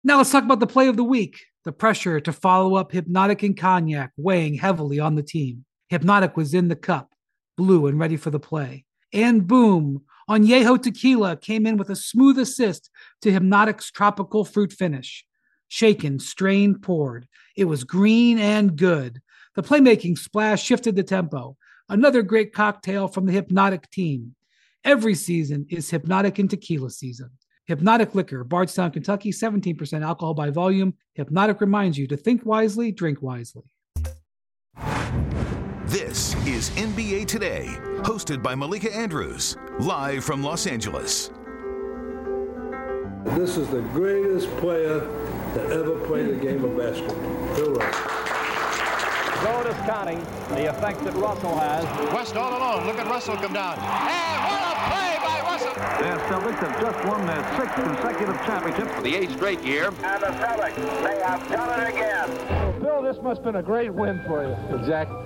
Now let's talk about the play of the week. The pressure to follow up Hypnotic and Cognac weighing heavily on the team. Hypnotic was in the cup, blue and ready for the play. And boom, Añejo Tequila came in with a smooth assist to Hypnotic's tropical fruit finish. Shaken, strained, poured. It was green and good. The playmaking splash shifted the tempo. Another great cocktail from the Hypnotic team. Every season is Hypnotic and Tequila season. Hypnotic Liquor, Bardstown, Kentucky, 17% alcohol by volume. Hypnotic reminds you to think wisely, drink wisely. This is NBA Today, hosted by Malika Andrews, live from Los Angeles. This is the greatest player that ever played a game of basketball. Bill Russell. So discounting the effect that Russell has. West all alone. Look at Russell come down. And what a play by Russell. The Celtics have just won their 6th consecutive championship For the 8th straight year. And the Celtics, they have done it again. Well, Bill, this must have been a great win for you. Exactly.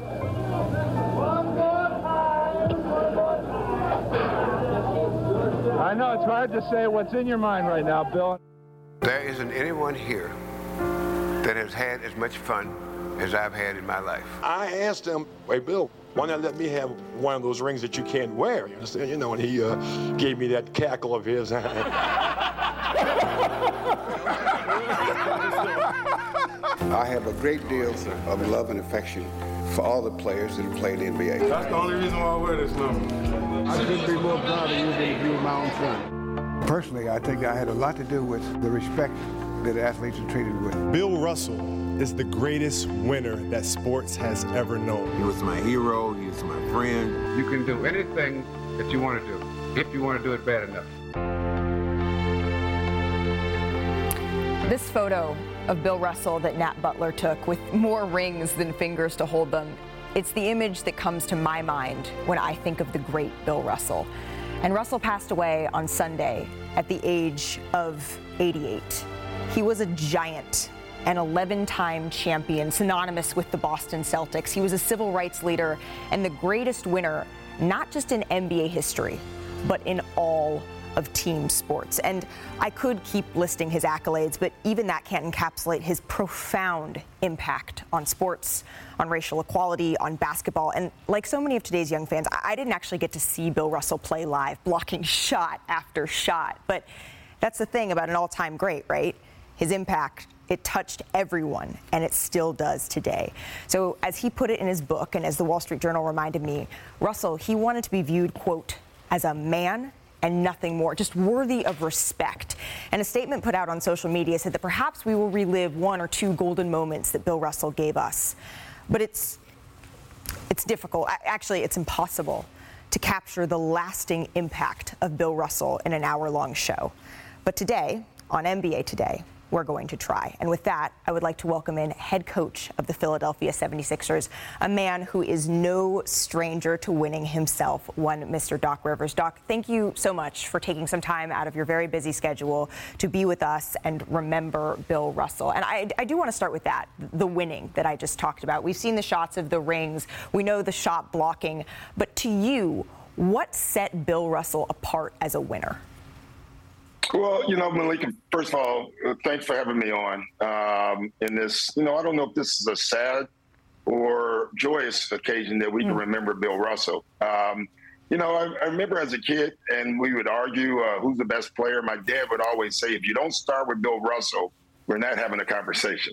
I know it's hard to say what's in your mind right now, Bill. There isn't anyone here that has had as much fun as I've had in my life. I asked him, hey, Bill, why not let me have one of those rings that you can't wear? You understand? You know, and he gave me that cackle of his. I have a great deal of love and affection for all the players that have played in the NBA. That's the only reason why I wear this number. I couldn't be more proud of you than if you were my own son. Personally, I think I had a lot to do with the respect that athletes are treated with. Bill Russell is the greatest winner that sports has ever known. He was my hero. He was my friend. You can do anything that you want to do, if you want to do it bad enough. This photo of Bill Russell that Nat Butler took with more rings than fingers to hold them, it's the image that comes to my mind when I think of the great Bill Russell. And Russell passed away on Sunday at the age of 88. He was a giant, an 11-time champion, synonymous with the Boston Celtics. He was a civil rights leader and the greatest winner, not just in NBA history, but in all of team sports. And I could keep listing his accolades, but even that can't encapsulate his profound impact on sports, on racial equality, on basketball. And like so many of today's young fans, I didn't actually get to see Bill Russell play live, blocking shot after shot. But that's the thing about an all-time great, right? His impact, it touched everyone, and it still does today. So as he put it in his book, and as the Wall Street Journal reminded me, Russell, he wanted to be viewed, quote, as a man and nothing more, just worthy of respect. And a statement put out on social media said that perhaps we will relive one or two golden moments that Bill Russell gave us. But it's difficult. Actually, it's impossible to capture the lasting impact of Bill Russell in an hour-long show. But today, on NBA Today, we're going to try. And with that, I would like to welcome in head coach of the Philadelphia 76ers, a man who is no stranger to winning himself, one Mr. Doc Rivers. Doc, thank you so much for taking some time out of your very busy schedule to be with us and remember Bill Russell. And I do want to start with that, the winning that I just talked about. We've seen the shots of the rings. We know the shot blocking. But to you, what set Bill Russell apart as a winner? Well, you know, Malika, first of all, thanks for having me on in this. You know, I don't know if this is a sad or joyous occasion that we can remember Bill Russell. You know, I remember as a kid, and we would argue who's the best player. My dad would always say, if you don't start with Bill Russell, we're not having a conversation.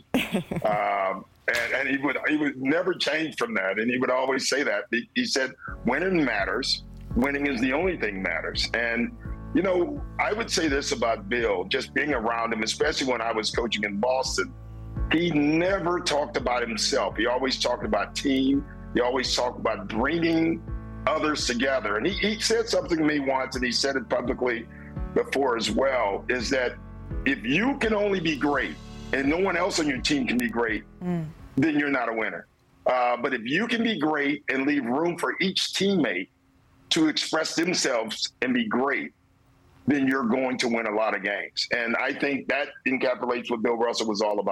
And he would never change from that. And he would always say that. He said, winning matters. Winning is the only thing matters. And you know, I would say this about Bill, just being around him, especially when I was coaching in Boston, he never talked about himself. He always talked about team. He always talked about bringing others together. And he said something to me once, and he said it publicly before as well, is that if you can only be great and no one else on your team can be great, then you're not a winner. But if you can be great and leave room for each teammate to express themselves and be great, then you're going to win a lot of games. And I think that encapsulates what Bill Russell was all about.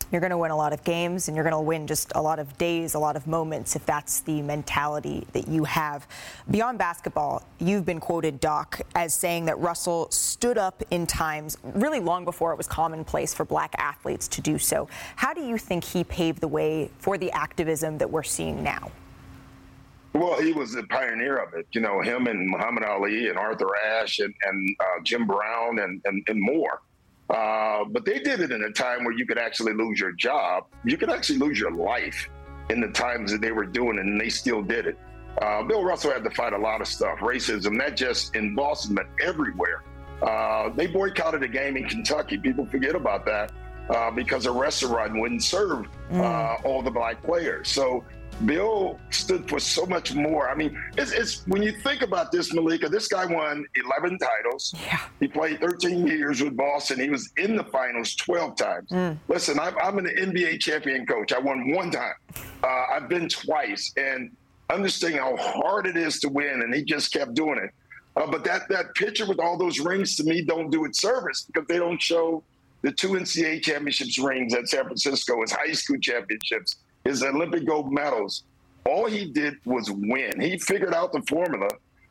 You're going to win a lot of games, and you're going to win just a lot of days, a lot of moments, if that's the mentality that you have. Beyond basketball, you've been quoted, Doc, as saying that Russell stood up in times really long before it was commonplace for black athletes to do so. How do you think he paved the way for the activism that we're seeing now? Well, he was the pioneer of it. You know, him and Muhammad Ali and Arthur Ashe and Jim Brown and more. But they did it in a time where you could actually lose your job. You could actually lose your life in the times that they were doing it, and they still did it. Bill Russell had to fight a lot of stuff, racism, not just in Boston, but everywhere. They boycotted a game in Kentucky. People forget about that because a restaurant wouldn't serve all the black players. So Bill stood for so much more. I mean, it's when you think about this, Malika, this guy won 11 titles. Yeah. He played 13 years with Boston. He was in the finals 12 times. Listen, I'm an NBA champion coach. I won one time. I've been twice. And understanding how hard it is to win, and he just kept doing it. But that picture with all those rings, to me, don't do it service because they don't show the 2 NCAA championships rings at San Francisco, his high school championships, his Olympic gold medals. All he did was win. He figured out the formula.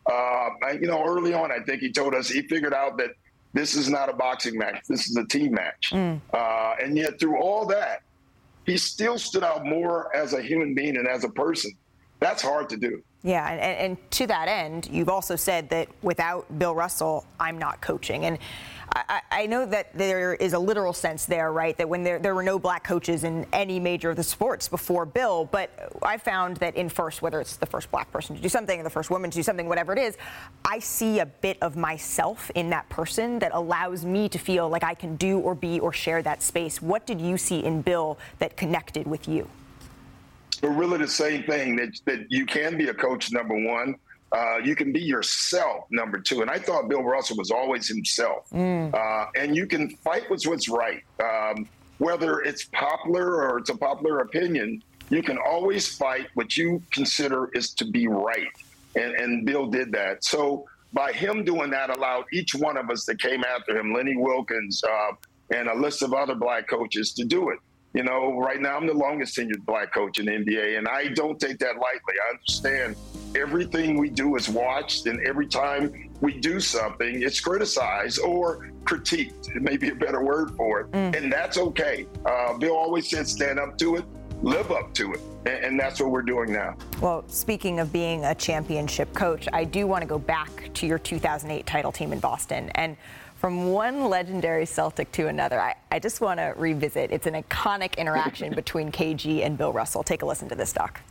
Early on, I think he told us he figured out that this is not a boxing match. This is a team match. And yet through all that, he still stood out more as a human being and as a person. That's hard to do. Yeah, and to that end, you've also said that without Bill Russell, I'm not coaching. And I know that there is a literal sense there, right, that when there were no black coaches in any major of the sports before Bill, but I found that in first, whether it's the first black person to do something or the first woman to do something, whatever it is, I see a bit of myself in that person that allows me to feel like I can do or be or share that space. What did you see in Bill that connected with you? But really the same thing, that you can be a coach, number one. You can be yourself, number two. And I thought Bill Russell was always himself. And you can fight with what's right. Whether it's popular or it's a popular opinion, you can always fight what you consider is to be right. And Bill did that. So by him doing that allowed each one of us that came after him, Lenny Wilkins, and a list of other black coaches to do it. You know, right now I'm the longest tenured black coach in the NBA, and I don't take that lightly. I understand everything we do is watched, and every time we do something, it's criticized or critiqued. It may be a better word for it, and that's okay. Bill always said stand up to it, live up to it, and that's what we're doing now. Well, speaking of being a championship coach, I do want to go back to your 2008 title team in Boston. And from one legendary Celtic to another, I just want to revisit. It's an iconic interaction between KG and Bill Russell. Take a listen to this, Doc.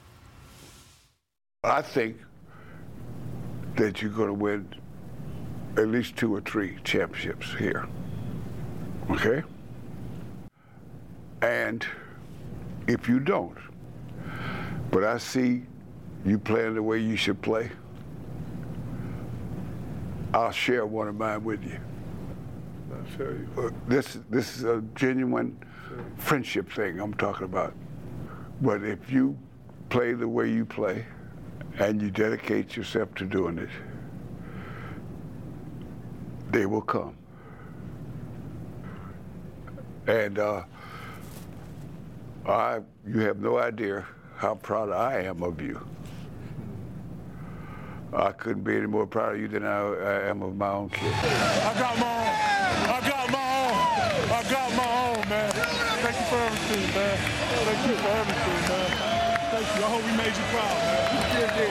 I think that you're going to win at least 2 or 3 championships here. Okay? And if you don't, but I see you playing the way you should play, I'll share one of mine with you. This is a genuine friendship thing I'm talking about. But if you play the way you play and you dedicate yourself to doing it, they will come. And you have no idea how proud I am of you. I couldn't be any more proud of you than I am of my own kid. I got my own. I got my own, man. Thank you for everything, man. Thank you for everything, man. Thank you. I hope we made you proud, man. You did.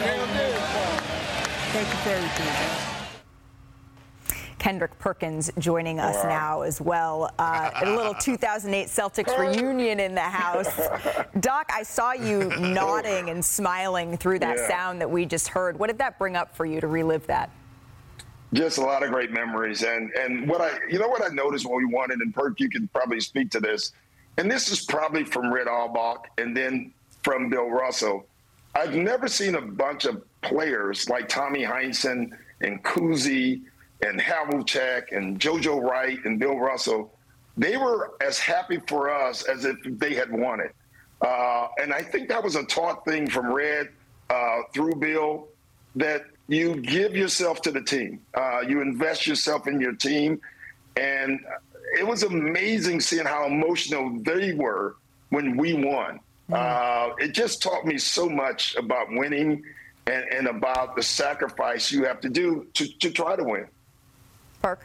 Thank you for everything, man. Kendrick Perkins joining us now as well. A little 2008 Celtics reunion in the house. Doc, I saw you nodding and smiling through that sound that we just heard. What did that bring up for you to relive that? Just a lot of great memories. And what I noticed when we won it, and Perk, you can probably speak to this, and this is probably from Red Auerbach and then from Bill Russell. I've never seen a bunch of players like Tommy Heinsohn and Cousy and Havlicek and JoJo Wright and Bill Russell. They were as happy for us as if they had won it. And I think that was a taught thing from Red through Bill, that you give yourself to the team. You invest yourself in your team. And it was amazing seeing how emotional they were when we won. It just taught me so much about winning and about the sacrifice you have to do to try to win. Park.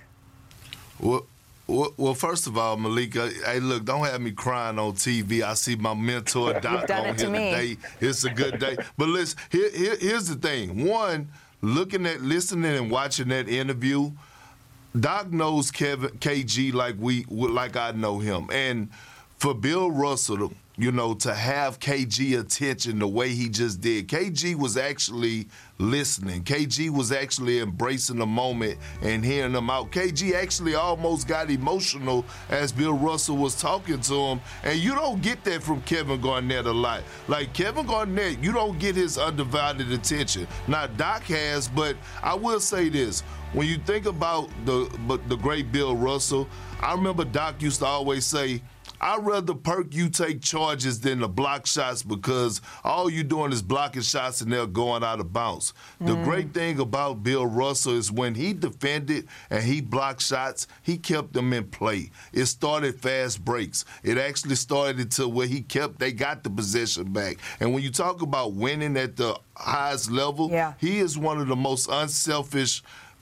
Well, first of all, Malika, hey, look, don't have me crying on TV. I see my mentor, Doc, on here today. It's a good day. But listen, here's the thing. One, listening and watching that interview, Doc knows KG like I know him. And for Bill Russell, you know, to have KG attention the way he just did, KG was actually listening. KG was actually embracing the moment and hearing them out. KG actually almost got emotional as Bill Russell was talking to him, and you don't get that from Kevin Garnett a lot. Like, Kevin Garnett, you don't get his undivided attention. Now, Doc has, but I will say this. When you think about the great Bill Russell, I remember Doc used to always say, I'd rather, Perk, you take charges than to block shots, because all you're doing is blocking shots and they're going out of bounds. The great thing about Bill Russell is when he defended and he blocked shots, he kept them in play. It started fast breaks. It actually started to where they got the possession back. And when you talk about winning at the highest level, he is one of the most unselfish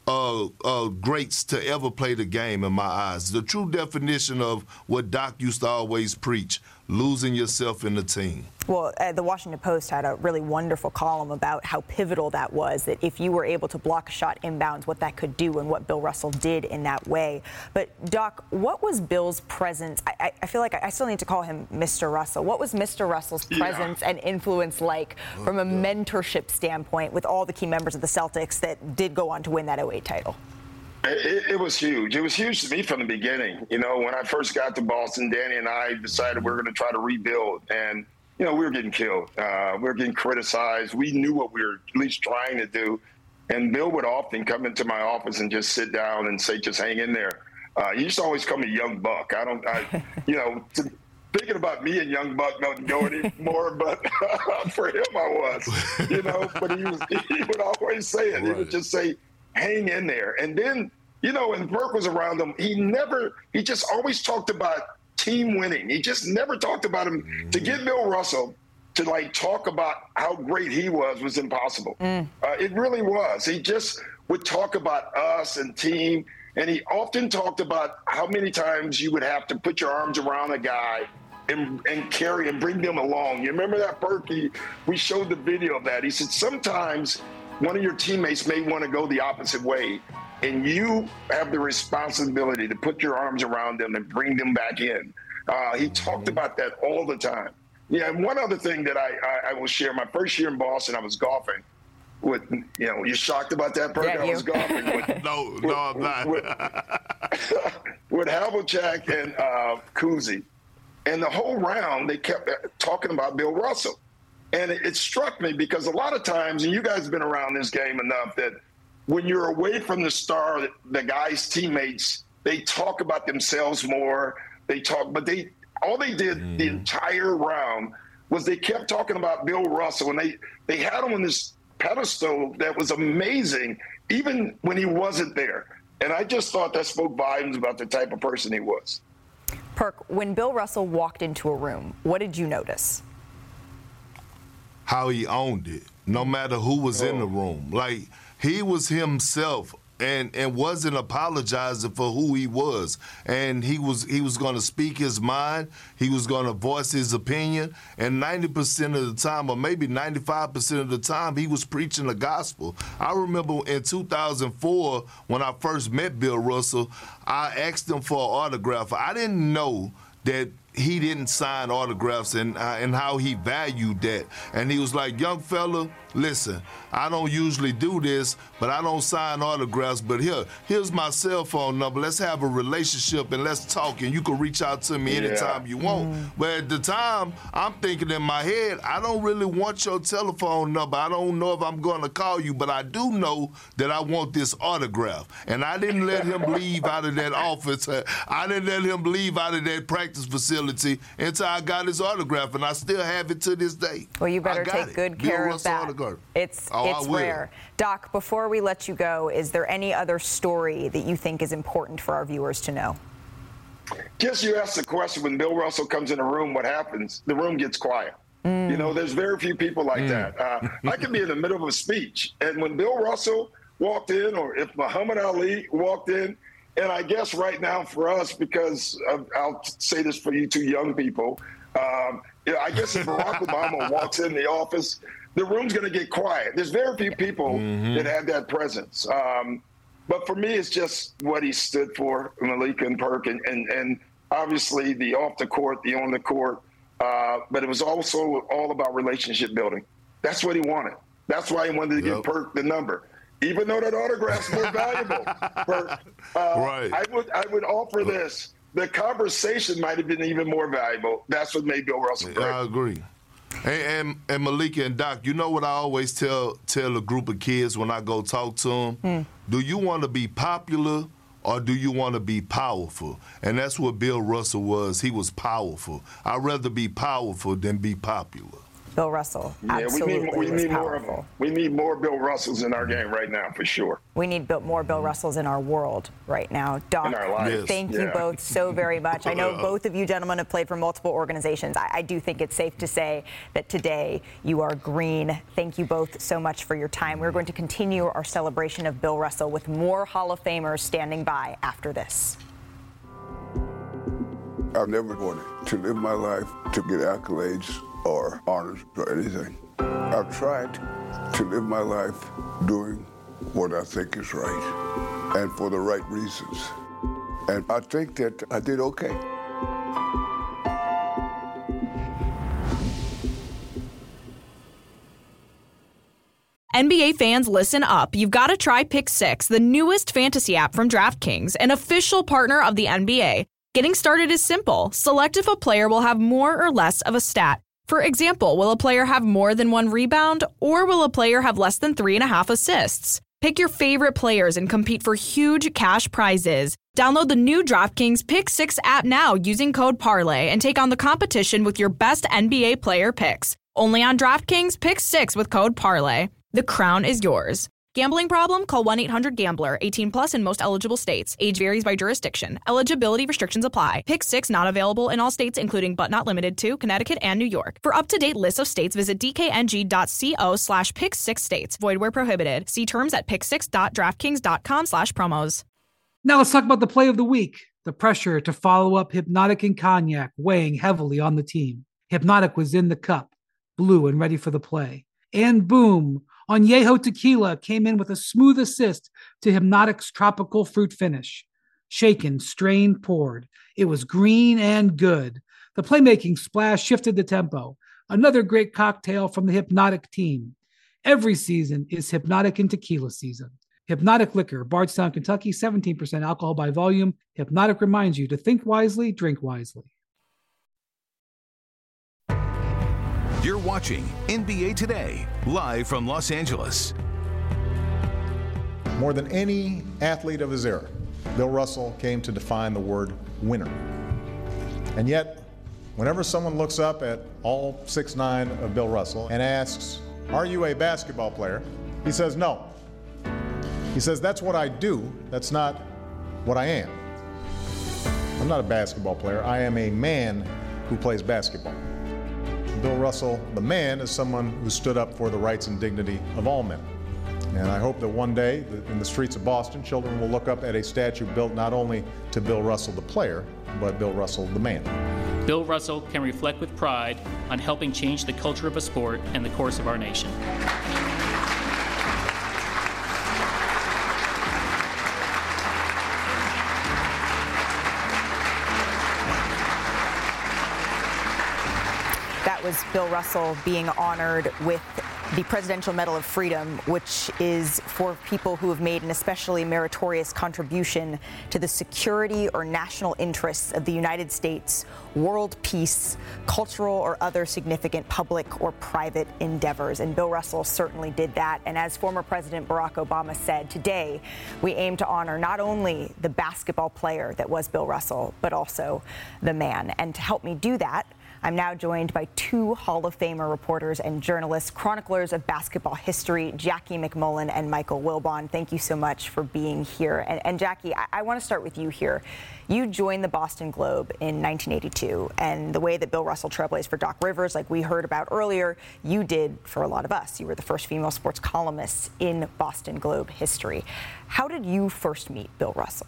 greats to ever play the game in my eyes. The true definition of what Doc used to always preach, losing yourself in the team. Well, the Washington Post had a really wonderful column about how pivotal that was, that if you were able to block a shot inbounds, what that could do and what Bill Russell did in that way. But, Doc, what was Bill's presence? I feel like I still need to call him Mr. Russell. What was Mr. Russell's presence and influence like from a mentorship standpoint with all the key members of the Celtics that did go on to win that 08 title? It was huge. It was huge to me from the beginning. You know, when I first got to Boston, Danny and I decided we were going to try to rebuild. And, you know, we were getting killed. We were getting criticized. We knew what we were at least trying to do. And Bill would often come into my office and just sit down and say, just hang in there. He used to always call me Young Buck. You know, thinking about me and Young Buck don't go anymore, but for him I was, you know. But he would always say it. He would just say, hang in there. And then, you know, when Burke was around him, he just always talked about team winning. He just never talked about him. To get Bill Russell to, like, talk about how great he was impossible. It really was. He just would talk about us and team, and he often talked about how many times you would have to put your arms around a guy and carry and bring them along. You remember that, Burke? We showed the video of that. He said, sometimes one of your teammates may want to go the opposite way, and you have the responsibility to put your arms around them and bring them back in. He talked about that all the time. Yeah, and one other thing that I will share, my first year in Boston, I was golfing with, you know, you're shocked about that, Perk? I was golfing with, no, I'm not. with Havlicek and Cousy. And the whole round, they kept talking about Bill Russell. And it struck me because a lot of times, and you guys have been around this game enough, that when you're away from the star, the guys' teammates, they talk about themselves more. All they did the entire round was they kept talking about Bill Russell, and they had him on this pedestal that was amazing, even when he wasn't there. And I just thought that spoke volumes about the type of person he was. Perk, when Bill Russell walked into a room, what did you notice? How he owned it, no matter who was in the room. Like, he was himself and wasn't apologizing for who he was. And he was going to speak his mind. He was going to voice his opinion. And 90% of the time, or maybe 95% of the time, he was preaching the gospel. I remember in 2004, when I first met Bill Russell, I asked him for an autograph. I didn't know that he didn't sign autographs and how he valued that. And he was like, young fella, listen, I don't usually do this, but I don't sign autographs, but here's my cell phone number. Let's have a relationship and let's talk, and you can reach out to me anytime you want. But at the time, I'm thinking in my head, I don't really want your telephone number. I don't know if I'm going to call you, but I do know that I want this autograph. And I didn't let him leave out of that office. I didn't let him leave out of that practice facility until I got his autograph, and I still have it to this day. Well, you better take good care of that. It's rare. Doc, before we let you go, is there any other story that you think is important for our viewers to know? Guess you asked the question, when Bill Russell comes in a room, what happens? The room gets quiet. You know, there's very few people like that. I could be in the middle of a speech, and when Bill Russell walked in, or if Muhammad Ali walked in, and I guess right now for us, because I'll say this for you two young people, I guess if Barack Obama walks in the office, the room's going to get quiet. There's very few people that have that presence. But for me, it's just what he stood for, Malika and Perk, and obviously the off the court, the on the court. But it was also all about relationship building. That's what he wanted. That's why he wanted to give Perk the number. Even though that autograph's more valuable, Perk, right. I would offer this. The conversation might have been even more valuable. That's what made Bill Russell great. I agree. And Malika and Doc, you know what I always tell a group of kids when I go talk to them? Do you want to be popular or do you want to be powerful? And that's what Bill Russell was. He was powerful. I'd rather be powerful than be popular. Bill Russell, absolutely we need more Bill Russells in our game right now, for sure. We need more Bill Russells in our world right now. Doc, in our lives. Thank you both so very much. I know both of you gentlemen have played for multiple organizations. I do think it's safe to say that today you are green. Thank you both so much for your time. We're going to continue our celebration of Bill Russell with more Hall of Famers standing by after this. I've never wanted to live my life to get accolades or honors or anything. I've tried to live my life doing what I think is right and for the right reasons. And I think that I did okay. NBA fans, listen up. You've got to try Pick 6, the newest fantasy app from DraftKings, an official partner of the NBA. Getting started is simple. Select if a player will have more or less of a stat. For example, will a player have more than 1 rebound, or will a player have less than 3.5 assists? Pick your favorite players and compete for huge cash prizes. Download the new DraftKings Pick 6 app now using code PARLAY and take on the competition with your best NBA player picks. Only on DraftKings Pick 6 with code PARLAY. The crown is yours. Gambling problem? Call 1-800-GAMBLER. 18 plus in most eligible states. Age varies by jurisdiction. Eligibility restrictions apply. Pick 6 not available in all states, including but not limited to Connecticut and New York. For up-to-date lists of states, visit dkng.co/pick6states. Void where prohibited. See terms at pick6.draftkings.com/promos. Now let's talk about the play of the week. The pressure to follow up Hypnotic and Cognac weighing heavily on the team. Hypnotic was in the cup, blue and ready for the play. And boom, Añejo Tequila came in with a smooth assist to Hypnotic's tropical fruit finish. Shaken, strained, poured. It was green and good. The playmaking splash shifted the tempo. Another great cocktail from the Hypnotic team. Every season is Hypnotic and Tequila season. Hypnotic Liquor, Bardstown, Kentucky, 17% alcohol by volume. Hypnotic reminds you to think wisely, drink wisely. You're watching NBA Today, live from Los Angeles. More than any athlete of his era, Bill Russell came to define the word winner. And yet, whenever someone looks up at all 6'9" of Bill Russell and asks, "Are you a basketball player?" he says, "No." He says, "That's what I do. That's not what I am. I'm not a basketball player. I am a man who plays basketball." Bill Russell, the man, is someone who stood up for the rights and dignity of all men. And I hope that one day, in the streets of Boston, children will look up at a statue built not only to Bill Russell, the player, but Bill Russell, the man. Bill Russell can reflect with pride on helping change the culture of a sport and the course of our nation. Was Bill Russell being honored with the Presidential Medal of Freedom, which is for people who have made an especially meritorious contribution to the security or national interests of the United States, world peace, cultural or other significant public or private endeavors. And Bill Russell certainly did that. And as former President Barack Obama said, today we aim to honor not only the basketball player that was Bill Russell, but also the man. And to help me do that, I'm now joined by two Hall of Famer reporters and journalists, chroniclers of basketball history, Jackie MacMullan and Michael Wilbon. Thank you so much for being here. And Jackie, I want to start with you here. You joined the Boston Globe in 1982, and the way that Bill Russell trailblazed for Doc Rivers, like we heard about earlier, you did for a lot of us. You were the first female sports columnist in Boston Globe history. How did you first meet Bill Russell?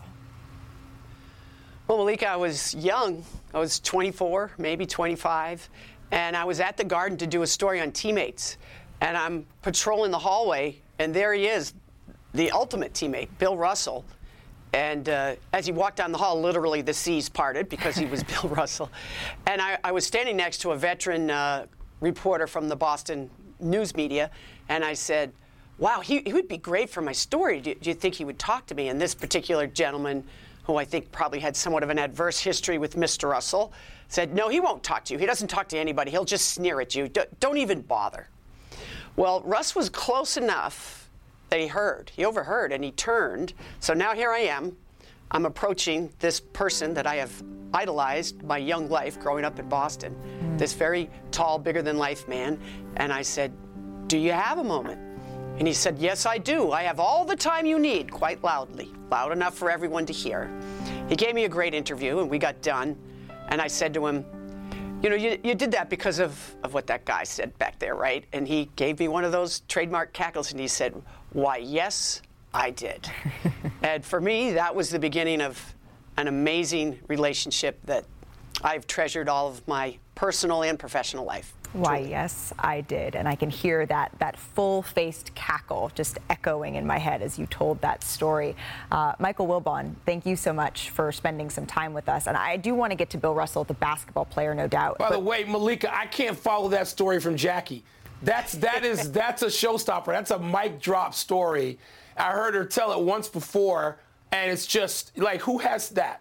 Well, Malika, I was young. I was 24, maybe 25, and I was at the Garden to do a story on teammates. And I'm patrolling the hallway, and there he is, the ultimate teammate, Bill Russell. And as he walked down the hall, literally the seas parted because he was Bill Russell. And I was standing next to a veteran reporter from the Boston news media, and I said, wow, he would be great for my story. Do you think he would talk to me? And this particular gentleman, who I think probably had somewhat of an adverse history with Mr. Russell, said, no, he won't talk to you. He doesn't talk to anybody. He'll just sneer at you. Don't even bother. Well, Russ was close enough that he overheard, and he turned. So now here I am. I'm approaching this person that I have idolized my young life growing up in Boston, this very tall, bigger-than-life man. And I said, do you have a moment? And he said, yes, I do. I have all the time you need, quite loudly, loud enough for everyone to hear. He gave me a great interview, and we got done. And I said to him, you know, you did that because of what that guy said back there, right? And he gave me one of those trademark cackles, and he said, why, yes, I did. And for me, that was the beginning of an amazing relationship that I've treasured all of my personal and professional life. Why, yes, I did. And I can hear that full-faced cackle just echoing in my head as you told that story. Michael Wilbon, thank you so much for spending some time with us. And I do want to get to Bill Russell, the basketball player, no doubt. By the way, Malika, I can't follow that story from Jackie. That's a showstopper. That's a mic drop story. I heard her tell it once before, and it's just like, who has that?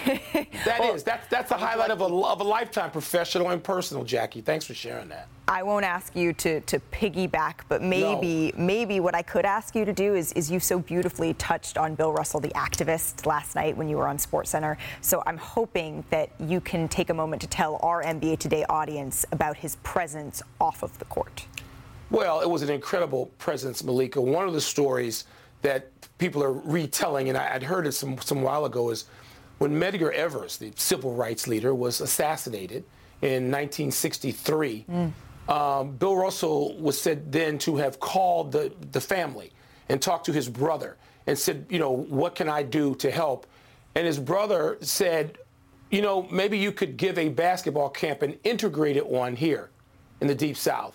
That's the highlight of a lifetime, professional and personal, Jackie. Thanks for sharing that. I won't ask you to piggyback, but maybe what I could ask you to do is you so beautifully touched on Bill Russell, the activist, last night when you were on SportsCenter. So I'm hoping that you can take a moment to tell our NBA Today audience about his presence off of the court. Well, it was an incredible presence, Malika. One of the stories that people are retelling, and I'd heard it some while ago, is when Medgar Evers, the civil rights leader, was assassinated in 1963, Bill Russell was said then to have called the family and talked to his brother and said, you know, what can I do to help? And his brother said, you know, maybe you could give a basketball camp, an integrated one here in the Deep South.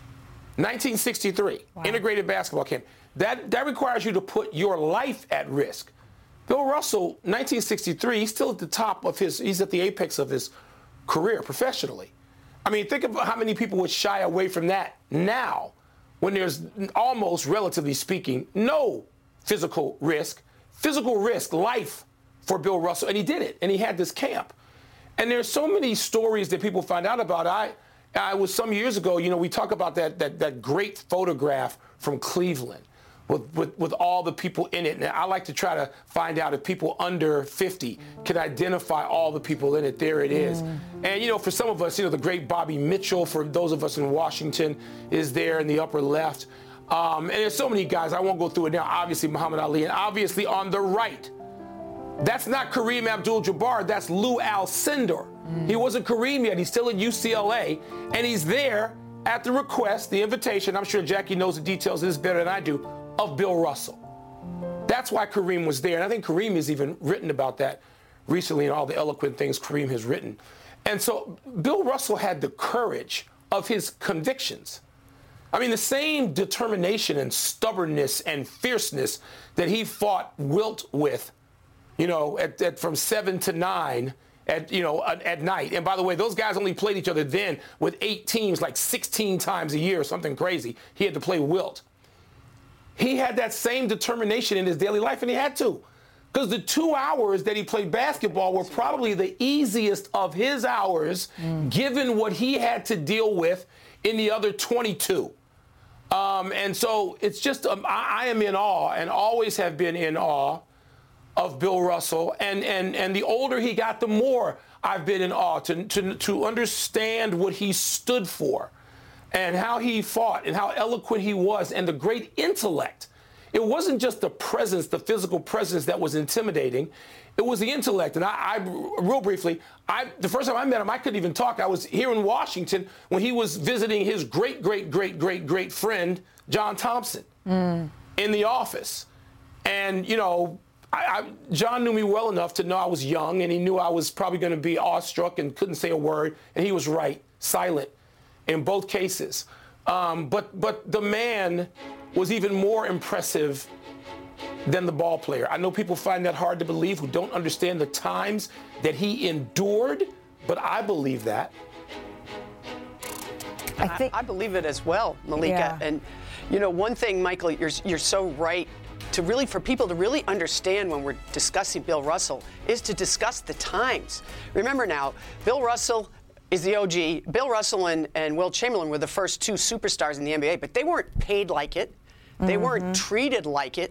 1963, wow. Integrated basketball camp. That requires you to put your life at risk. Bill Russell, 1963, he's still at the top of he's at the apex of his career professionally. I mean, think about how many people would shy away from that now when there's almost, relatively speaking, no physical risk, life for Bill Russell. And he did it, and he had this camp. And there's so many stories that people find out about. I was some years ago, you know, we talk about that great photograph from Cleveland with all the people in it. And I like to try to find out if people under 50 can identify all the people in it. There it is. And, you know, for some of us, you know, the great Bobby Mitchell, for those of us in Washington, is there in the upper left. And there's so many guys. I won't go through it now. Obviously, Muhammad Ali. And obviously on the right, that's not Kareem Abdul-Jabbar. That's Lou Alcindor. He wasn't Kareem yet. He's still at UCLA. And he's there at the request, the invitation, I'm sure Jackie knows the details of this better than I do, of Bill Russell. That's why Kareem was there. And I think Kareem has even written about that recently and all the eloquent things Kareem has written. And so Bill Russell had the courage of his convictions. I mean, the same determination and stubbornness and fierceness that he fought Wilt with, you know, from 7 to 9 at night. And by the way, those guys only played each other then with 8 teams, like 16 times a year, something crazy. He had to play Wilt. He had that same determination in his daily life, and he had to. Because the 2 hours that he played basketball were probably the easiest of his hours, given what he had to deal with in the other 22. And so it's just, I am in awe and always have been in awe of Bill Russell. And the older he got, the more I've been in awe to understand what he stood for and how he fought and how eloquent he was and the great intellect. It wasn't just the presence, the physical presence that was intimidating. It was the intellect. And I real briefly, the first time I met him, I couldn't even talk. I was here in Washington when he was visiting his great friend, John Thompson, in the office. And, you know, John knew me well enough to know I was young, and he knew I was probably going to be awestruck and couldn't say a word. And he was right, silent in both cases. But the man was even more impressive than the ball player. I know people find that hard to believe who don't understand the times that he endured, but I believe that. I believe it as well, Malika. Yeah. And, you know, one thing, Michael, you're so right. For people to really understand when we're discussing Bill Russell is to discuss the times. Remember now, Bill Russell is the OG. Bill Russell and Wilt Chamberlain were the first two superstars in the NBA, but they weren't paid like it. They weren't treated like it.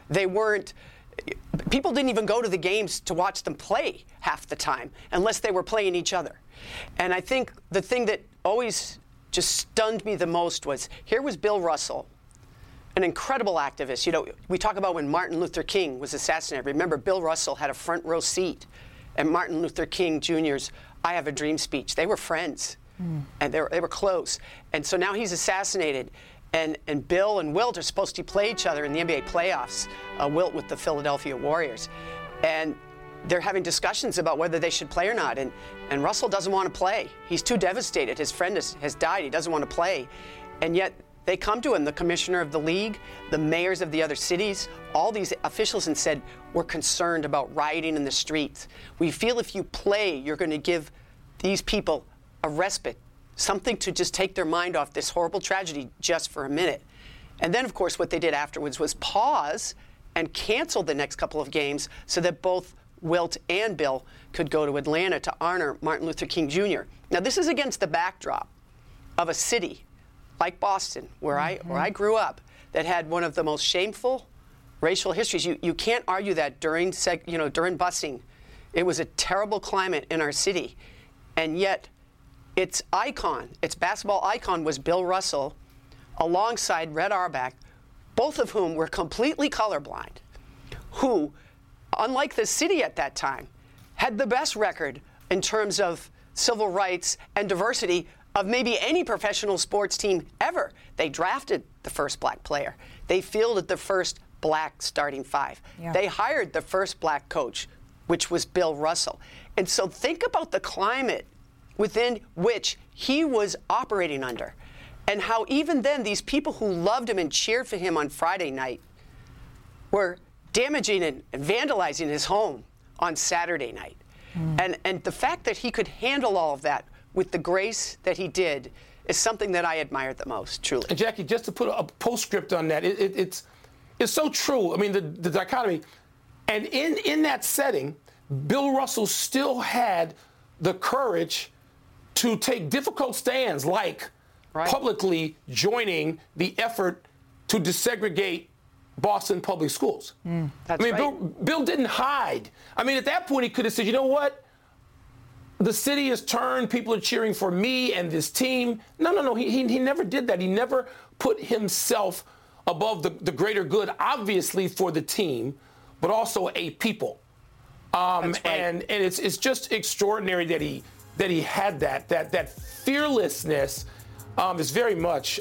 People didn't even go to the games to watch them play half the time unless they were playing each other. And I think the thing that always just stunned me the most was here was Bill Russell, an incredible activist. You know, we talk about when Martin Luther King was assassinated. Remember, Bill Russell had a front row seat at Martin Luther King Jr.'s I Have a Dream speech. They were friends, and they were close. And so now he's assassinated, and Bill and Wilt are supposed to play each other in the NBA playoffs, Wilt with the Philadelphia Warriors. And they're having discussions about whether they should play or not, and Russell doesn't want to play. He's too devastated. His friend has died. He doesn't want to play. And yet they come to him, the commissioner of the league, the mayors of the other cities, all these officials, and said, we're concerned about rioting in the streets. We feel if you play, you're going to give these people a respite, something to just take their mind off this horrible tragedy just for a minute. And then, of course, what they did afterwards was pause and cancel the next couple of games so that both Wilt and Bill could go to Atlanta to honor Martin Luther King Jr. Now, this is against the backdrop of a city like Boston, where I grew up, that had one of the most shameful racial histories. You can't argue that during busing. It was a terrible climate in our city. And yet, its basketball icon was Bill Russell alongside Red Auerbach, both of whom were completely colorblind, who, unlike the city at that time, had the best record in terms of civil rights and diversity of maybe any professional sports team ever. They drafted the first black player. They fielded the first black starting five. Yeah. They hired the first black coach, which was Bill Russell. And so think about the climate within which he was operating under, and how even then these people who loved him and cheered for him on Friday night were damaging and vandalizing his home on Saturday night. And the fact that he could handle all of that with the grace that he did is something that I admired the most, truly. And Jackie, just to put a postscript on that, it's so true. I mean, the dichotomy. And in that setting, Bill Russell still had the courage to take difficult stands, like publicly joining the effort to desegregate Boston public schools. That's right. Bill didn't hide. I mean, at that point, he could have said, you know what? The city has turned. People are cheering for me and this team. No. He never did that. He never put himself above the greater good, obviously for the team, but also a people. Right. And it's just extraordinary that he had that fearlessness. Is very much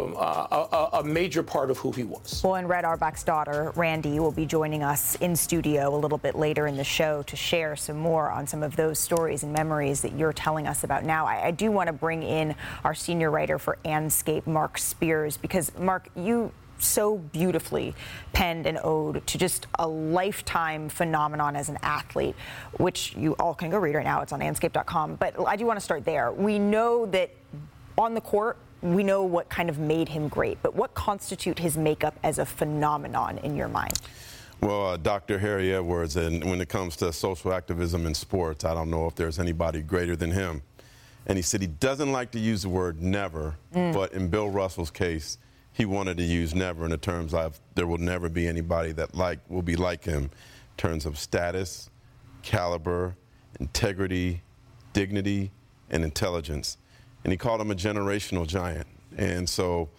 a major part of who he was. Well, and Red Auerbach's daughter, Randy, will be joining us in studio a little bit later in the show to share some more on some of those stories and memories that you're telling us about now. I do want to bring in our senior writer for Anscape, Mark Spears, because, Mark, you so beautifully penned an ode to just a lifetime phenomenon as an athlete, which you all can go read right now. It's on Anscape.com. But I do want to start there. We know that on the court, we know what kind of made him great, but what constitute his makeup as a phenomenon in your mind? Well, Dr. Harry Edwards, and when it comes to social activism in sports, I don't know if there's anybody greater than him. And he said he doesn't like to use the word never, but in Bill Russell's case, he wanted to use never in the terms of there will never be anybody that will be like him in terms of status, caliber, integrity, dignity and intelligence. And he called him a generational giant. And so,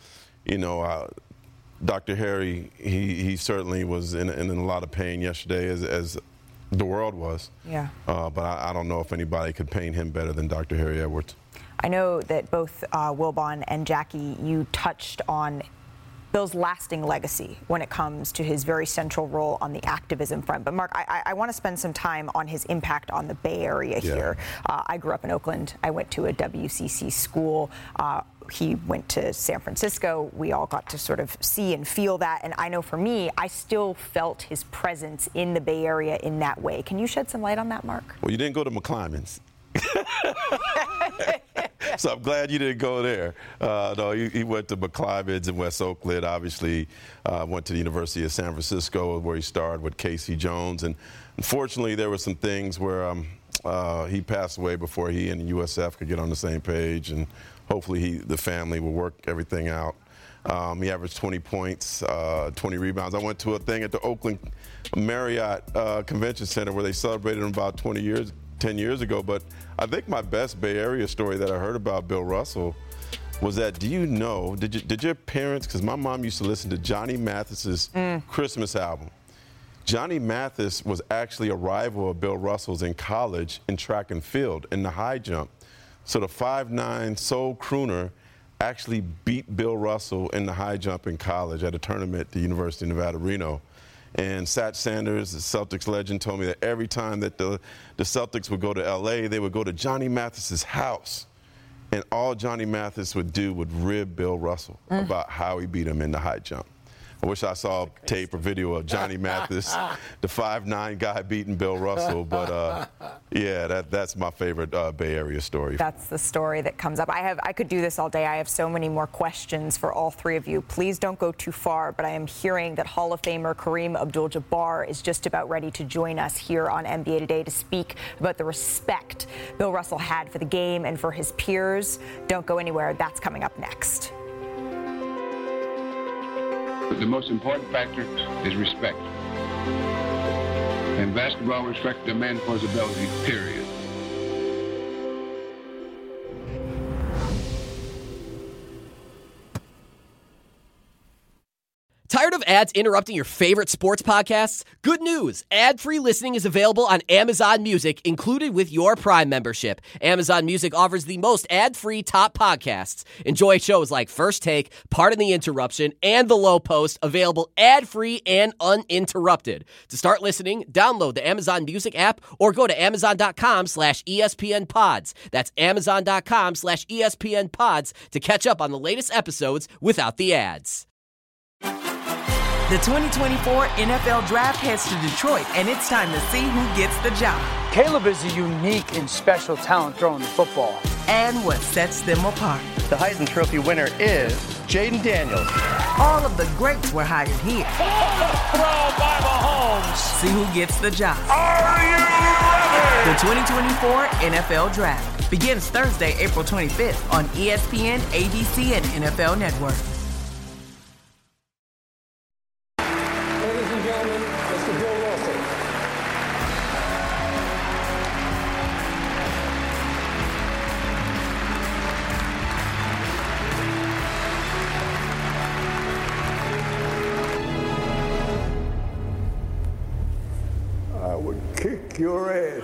Dr. Harry, he certainly was in a lot of pain yesterday, as the world was. Yeah. But I don't know if anybody could paint him better than Dr. Harry Edwards. I know that both Wilbon and Jackie, you touched on Bill's lasting legacy when it comes to his very central role on the activism front. But, Mark, I want to spend some time on his impact on the Bay Area here. I grew up in Oakland. I went to a WCC school. He went to San Francisco. We all got to sort of see and feel that. And I know for me, I still felt his presence in the Bay Area in that way. Can you shed some light on that, Mark? Well, you didn't go to McClymonds. So I'm glad you didn't go there. No, he went to McClymonds in West Oakland. Obviously, went to the University of San Francisco, where he starred with Casey Jones. And unfortunately, there were some things where he passed away before he and the USF could get on the same page. And hopefully, the family will work everything out. He averaged 20 points, 20 rebounds. I went to a thing at the Oakland Marriott Convention Center where they celebrated him about 10 years ago. But I think my best Bay Area story that I heard about Bill Russell was that, do you know, did your parents, because my mom used to listen to Johnny Mathis's Christmas album. Johnny Mathis was actually a rival of Bill Russell's in college in track and field in the high jump. So the 5'9" soul crooner actually beat Bill Russell in the high jump in college at a tournament at the University of Nevada, Reno. And Satch Sanders, the Celtics legend, told me that every time that the Celtics would go to L.A., they would go to Johnny Mathis's house. And all Johnny Mathis would do would rib Bill Russell about how he beat him in the high jump. I wish I saw tape or video of Johnny Mathis, the 5'9" guy beating Bill Russell. But, yeah, that's my favorite Bay Area story. That's the story that comes up. I could do this all day. I have so many more questions for all three of you. Please don't go too far, but I am hearing that Hall of Famer Kareem Abdul-Jabbar is just about ready to join us here on NBA Today to speak about the respect Bill Russell had for the game and for his peers. Don't go anywhere. That's coming up next. The most important factor is respect. In basketball, respect the man for his ability, period. Tired of ads interrupting your favorite sports podcasts? Good news! Ad-free listening is available on Amazon Music, included with your Prime membership. Amazon Music offers the most ad-free top podcasts. Enjoy shows like First Take, Pardon the Interruption, and The Low Post, available ad-free and uninterrupted. To start listening, download the Amazon Music app or go to amazon.com/ESPNpods. That's amazon.com/ESPNpods to catch up on the latest episodes without the ads. The 2024 NFL Draft heads to Detroit, and it's time to see who gets the job. Caleb is a unique and special talent throwing the football. And what sets them apart. The Heisman Trophy winner is Jaden Daniels. All of the greats were hired here. Throw by Mahomes. See who gets the job. Are you ready? The 2024 NFL Draft begins Thursday, April 25th on ESPN, ABC, and NFL Network. Kick your ass.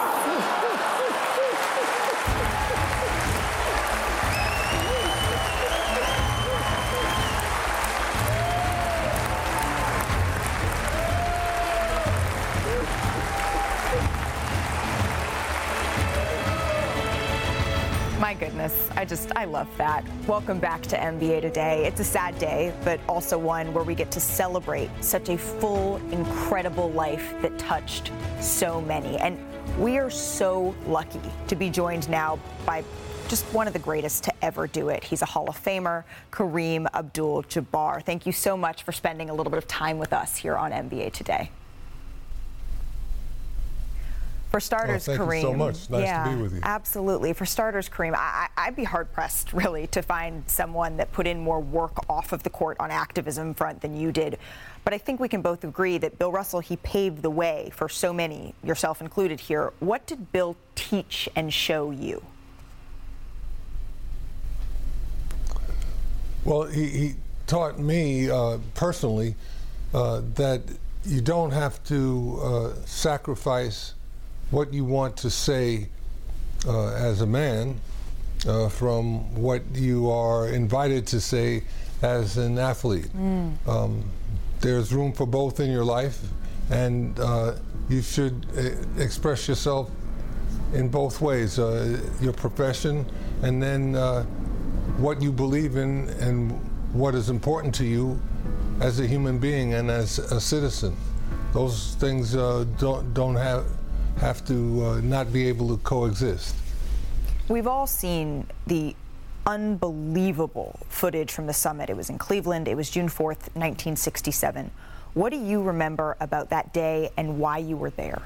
My goodness, I love that. Welcome back to NBA Today. It's a sad day, but also one where we get to celebrate such a full, incredible life that touched so many. And we are so lucky to be joined now by just one of the greatest to ever do it. He's a Hall of Famer, Kareem Abdul-Jabbar. Thank you so much for spending a little bit of time with us here on NBA Today. For starters, thank Kareem. Thank you so much. Nice to be with you. Absolutely. For starters, Kareem, I'd be hard-pressed, really, to find someone that put in more work off of the court on activism front than you did. But I think we can both agree that Bill Russell, he paved the way for so many, yourself included here. What did Bill teach and show you? Well, he taught me personally that you don't have to sacrifice what you want to say as a man from what you are invited to say as an athlete. There's room for both in your life, and you should express yourself in both ways, your profession and then what you believe in and what is important to you as a human being and as a citizen. Those things don't have to not be able to coexist. We've all seen the unbelievable footage from the summit. It was in Cleveland. It was June 4th, 1967. What do you remember about that day and why you were there?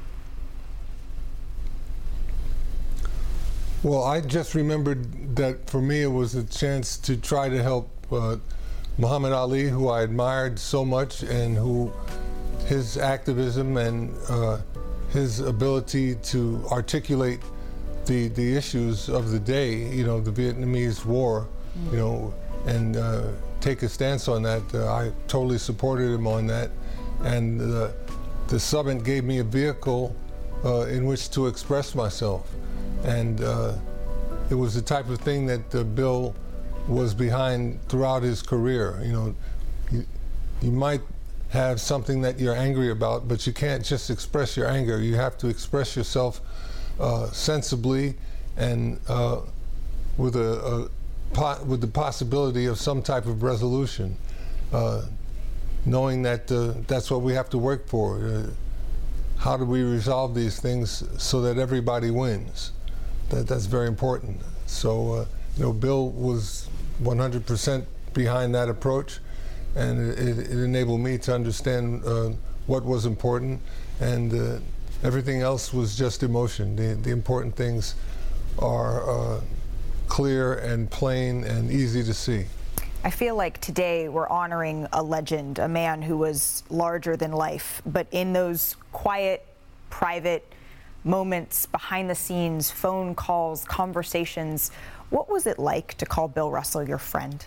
Well, I just remembered that for me it was a chance to try to help Muhammad Ali, who I admired so much, and who his activism and his ability to articulate the issues of the day, you know, the Vietnamese War, you know, and take a stance on that. I totally supported him on that, and the summit gave me a vehicle in which to express myself, and it was the type of thing that Bill was behind throughout his career. You know, you might have something that you're angry about, but you can't just express your anger. You have to express yourself sensibly and with the possibility of some type of resolution, knowing that that's what we have to work for. How do we resolve these things so that everybody wins? That's very important. So, you know, Bill was 100% behind that approach, and it enabled me to understand what was important, and everything else was just emotion. The important things are clear and plain and easy to see. I feel like today we're honoring a legend, a man who was larger than life, but in those quiet, private moments, behind the scenes, phone calls, conversations, what was it like to call Bill Russell your friend?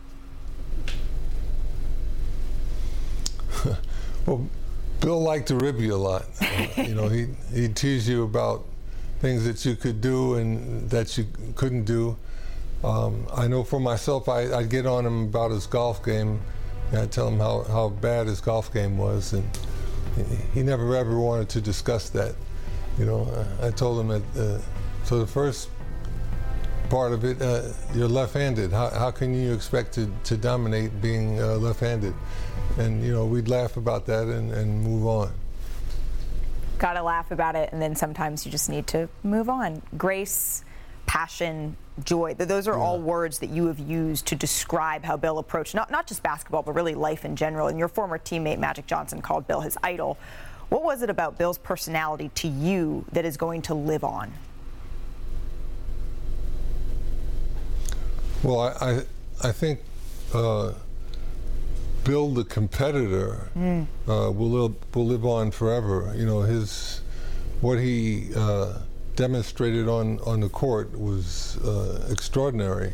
Well, Bill liked to rib you a lot. You know, he'd tease you about things that you could do and that you couldn't do. I know for myself, I'd get on him about his golf game. And I'd tell him how bad his golf game was, and he never ever wanted to discuss that. You know, I told him that, so the first part of it, you're left-handed. How can you expect to dominate being left-handed? And, you know, we'd laugh about that and move on. Gotta laugh about it, and then sometimes you just need to move on. Grace, passion, joy, those are all words that you have used to describe how Bill approached not just basketball, but really life in general. And your former teammate, Magic Johnson, called Bill his idol. What was it about Bill's personality to you that is going to live on? Well, I think Bill, the competitor, will live on forever. You know, what he demonstrated on the court was extraordinary,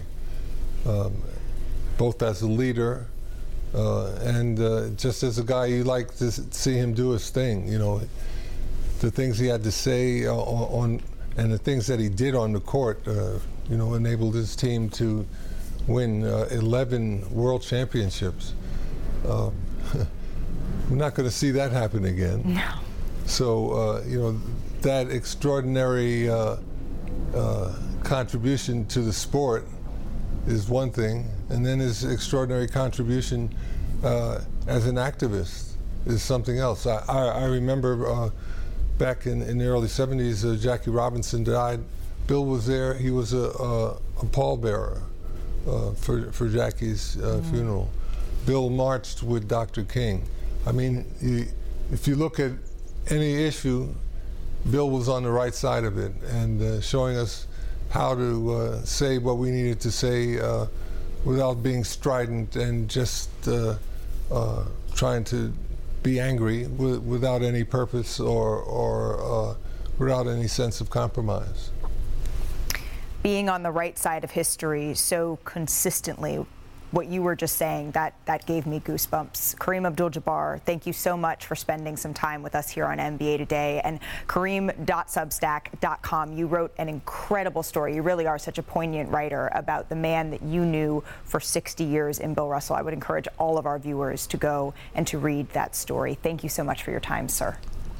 both as a leader and just as a guy. You like to see him do his thing. You know, the things he had to say and the things that he did on the court, you know, enabled his team to win 11 world championships. We're not going to see that happen again. No. So, you know, that extraordinary contribution to the sport is one thing, and then his extraordinary contribution as an activist is something else. I remember back in the early 70s, Jackie Robinson died. Bill was there. He was a pallbearer for Jackie's funeral. Bill marched with Dr. King. I mean, if you look at any issue, Bill was on the right side of it and showing us how to say what we needed to say without being strident and just trying to be angry without any purpose or without any sense of compromise. Being on the right side of history so consistently, what you were just saying, that gave me goosebumps. Kareem Abdul-Jabbar, thank you so much for spending some time with us here on NBA Today. And Kareem.substack.com, you wrote an incredible story. You really are such a poignant writer about the man that you knew for 60 years in Bill Russell. I would encourage all of our viewers to go and to read that story. Thank you so much for your time, sir.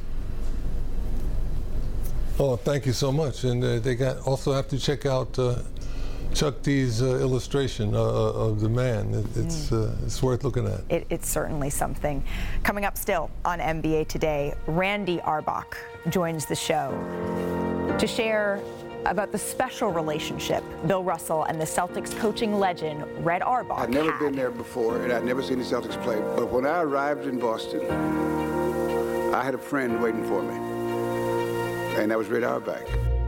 Oh, thank you so much. And they also have to check out Chuck D's illustration of the man. It's worth looking at. It's certainly something. Coming up still on NBA Today, Randy Auerbach joins the show to share about the special relationship Bill Russell and the Celtics coaching legend Red Auerbach I'd never been there before, and I'd never seen the Celtics play. But when I arrived in Boston, I had a friend waiting for me, and that was Red Auerbach.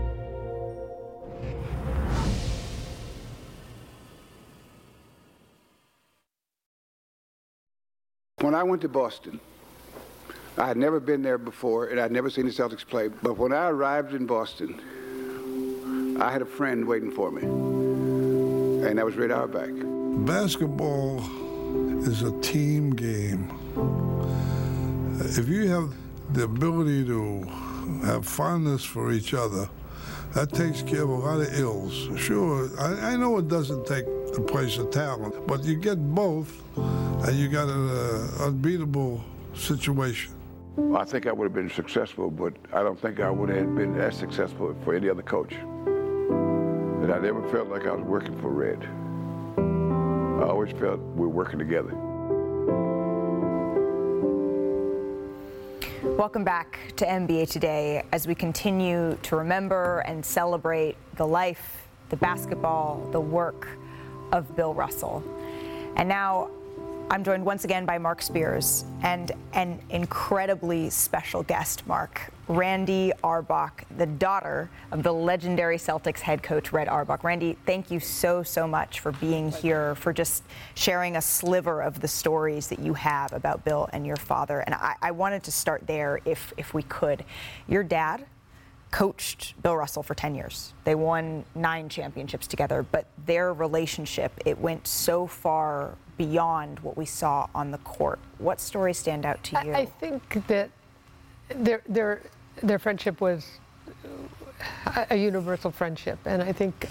When I went to Boston, I had never been there before, and I'd never seen the Celtics play. But when I arrived in Boston, I had a friend waiting for me, and that was Red Auerbach. Basketball is a team game. If you have the ability to have fondness for each other, that takes care of a lot of ills. Sure, I know it doesn't take the place of talent, but you get both, and you got an unbeatable situation. I think I would have been successful, but I don't think I would have been as successful for any other coach. And I never felt like I was working for Red. I always felt we were working together. Welcome back to NBA Today as we continue to remember and celebrate the life, the basketball, the work of Bill Russell. And now I'm joined once again by Mark Spears and an incredibly special guest, Mark, Randy Auerbach, the daughter of the legendary Celtics head coach Red Auerbach. Randy, thank you so much for being here, for just sharing a sliver of the stories that you have about Bill and your father. And I wanted to start there if we could. Your dad coached Bill Russell for 10 years. They won 9 championships together, but their relationship, it went so far beyond what we saw on the court. What stories stand out to you? I think that their friendship was a universal friendship, and I think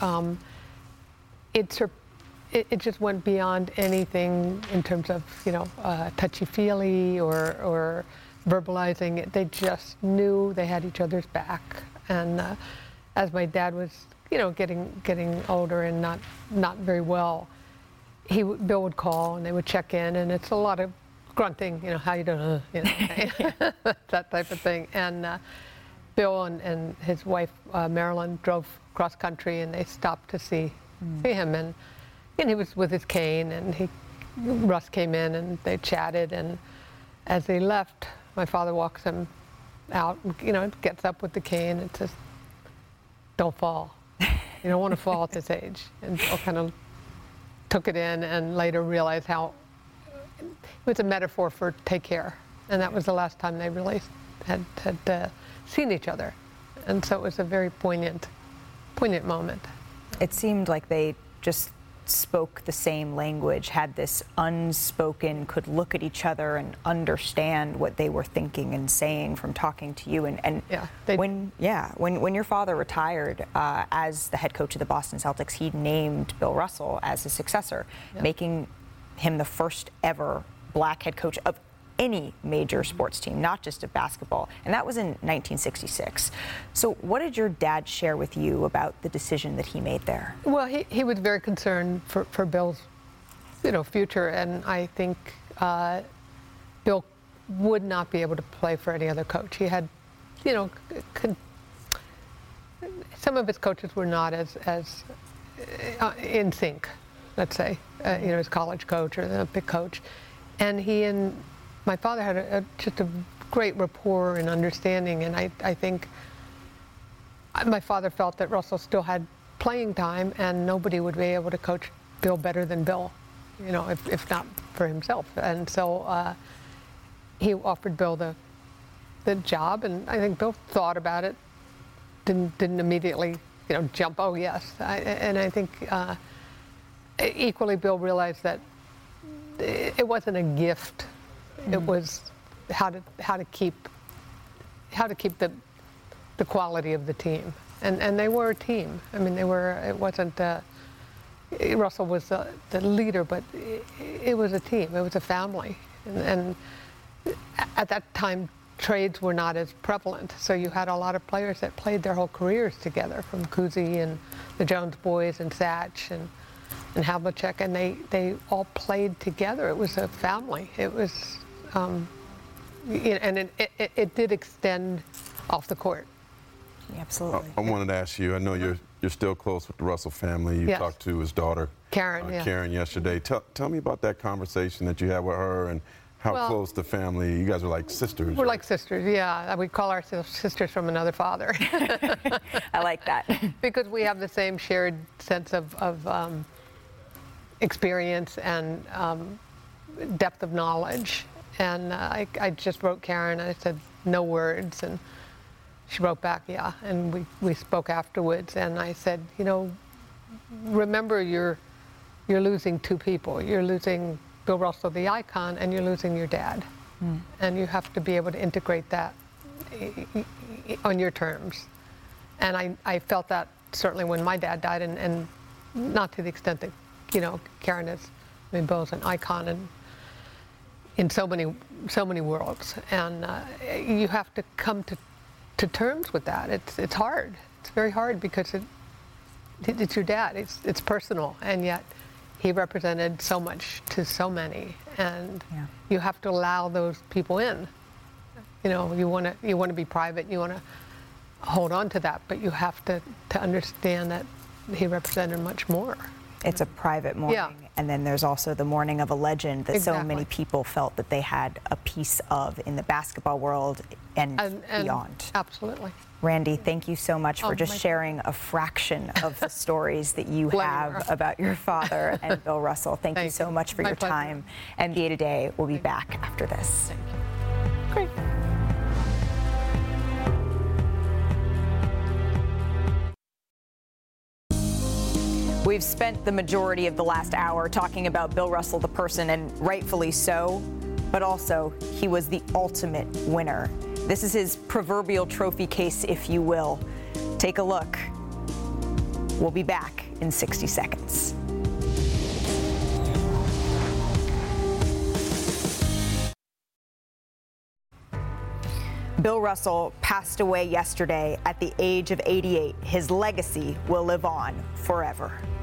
it just went beyond anything in terms of touchy-feely or verbalizing it. They just knew they had each other's back, and as my dad was getting older and not very well, Bill would call and they would check in, and it's a lot of grunting, how you doing, that type of thing. And Bill and his wife Marilyn drove cross country, and they stopped to see him, and he was with his cane, and Russ came in and they chatted, and as they left, my father walks him out, gets up with the cane and says, "Don't fall. You don't want to fall at this age." And Bill kind of took it in and later realized how it was a metaphor for take care. And that was the last time they really had seen each other. And so it was a very poignant moment. It seemed like they just spoke the same language, had this unspoken, could look at each other and understand what they were thinking and saying from talking to you. And when your father retired as the head coach of the Boston Celtics, he named Bill Russell as his successor, making him the first ever black head coach of any major sports team, not just of basketball. And that was in 1966. So what did your dad share with you about the decision that he made there? Well, he was very concerned for Bill's future, and I think Bill would not be able to play for any other coach. He had, some of his coaches were not as in sync, let's say, his college coach or the Olympic coach. And he and my father had just a great rapport and understanding, and I think my father felt that Russell still had playing time, and nobody would be able to coach Bill better than Bill, you know, if not for himself. And so he offered Bill the job, and I think Bill thought about it, didn't immediately, you know, jump, oh yes. And I think equally Bill realized that it wasn't a gift. It was how to keep the quality of the team, and they were a team. I mean, it wasn't. Russell was the leader, but it was a team. It was a family, and at that time, trades were not as prevalent. So you had a lot of players that played their whole careers together, from Cousy and the Jones boys and Satch and Havlicek, and they all played together. It was a family. It was, and it did extend off the court. Absolutely. I wanted to ask you, I know you're still close with the Russell family. You talked to his daughter, Karen, yesterday. Tell me about that conversation that you had with her and how close the family, you guys are like sisters. We're like sisters, yeah. We call ourselves sisters from another father. I like that. Because we have the same shared sense of experience and depth of knowledge. And I just wrote Karen, and I said, no words. And she wrote back, yeah. And we spoke afterwards, and I said, you know, remember you're losing two people. You're losing Bill Russell, the icon, and you're losing your dad. And you have to be able to integrate that on your terms. And I felt that certainly when my dad died, and not to the extent that, you know, Karen is, I mean, Bill's an icon and in so many worlds. And you have to come to terms with that. It's hard. It's very hard because it's your dad. It's personal, and yet he represented so much to so many, and you have to allow those people in. You know, you want to be private. You want to hold on to that, but you have to understand that he represented much more. It's a private mourning, and then there's also the mourning of a legend that so many people felt that they had a piece of in the basketball world and beyond. Absolutely. Randy, thank you so much for just sharing a fraction of the stories that you have about your father and Bill Russell. Thank you so much for your time. NBA Today will be back after this. Thank you. Great. We've spent the majority of the last hour talking about Bill Russell, the person, and rightfully so, but also he was the ultimate winner. This is his proverbial trophy case, if you will. Take a look. We'll be back in 60 seconds. Bill Russell passed away yesterday at the age of 88. His legacy will live on forever.